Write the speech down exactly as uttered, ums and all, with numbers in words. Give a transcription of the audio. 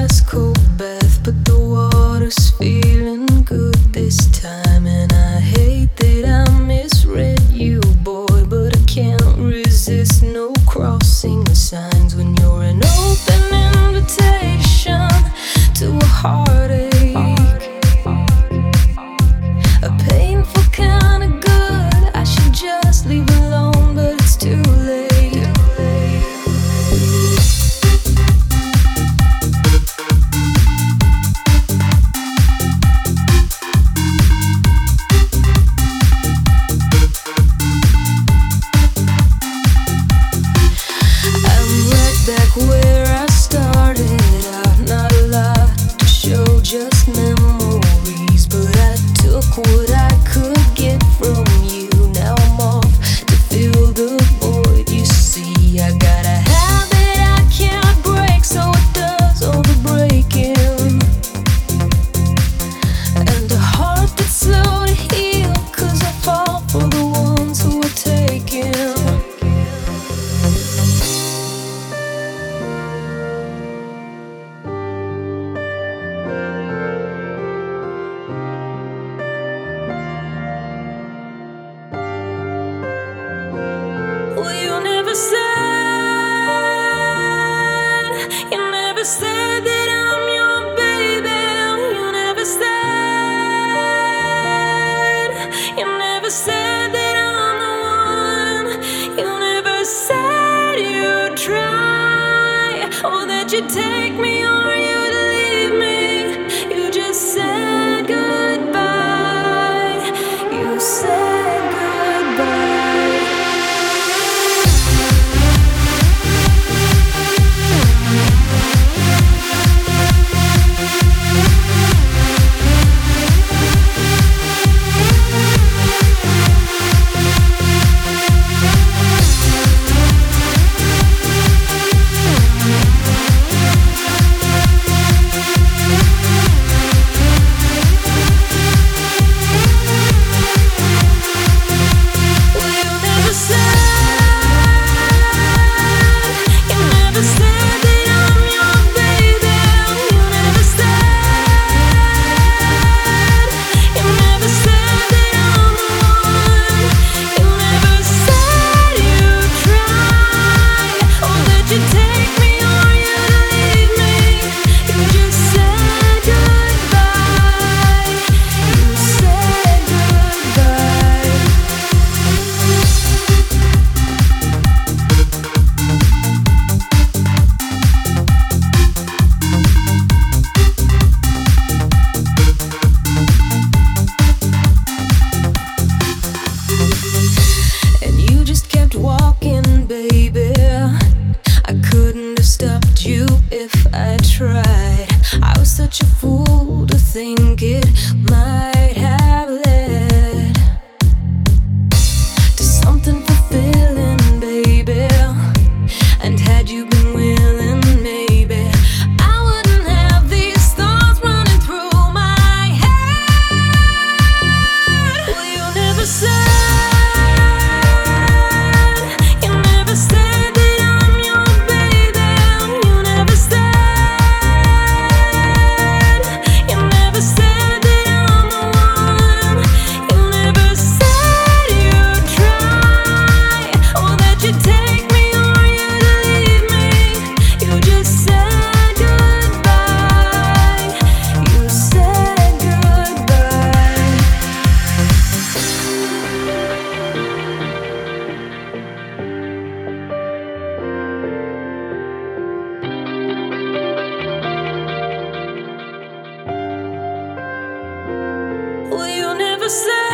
ice cold bath, but the water's feeling good this time. And I hate that I misread you, boy, but I can't resist no crossing the signs when you're an open invitation to a heartache, a painful kind of good. I should just leave alone, but it's too late. Back where I started out, not a lot to show, just memories. But I took what I could get from you. Now I'm off to fill the void. You see, I got a habit I can't break, so it does all the breaking. And a heart that's slow to heal, 'cause I fall for the ones who are taken. Well, you never said, you never said that I'm your baby. You never said, you never said that I'm the one. You never said you'd try, or that you'd take me or you'd leave me. You just said goodbye. You said goodbye. If I tried, I was such a fool to think it might have led to something fulfilling, baby. And had you been willing, maybe I wouldn't have these thoughts running through my head. Well, you never said, you never said that I'm your baby. You never Well, you never said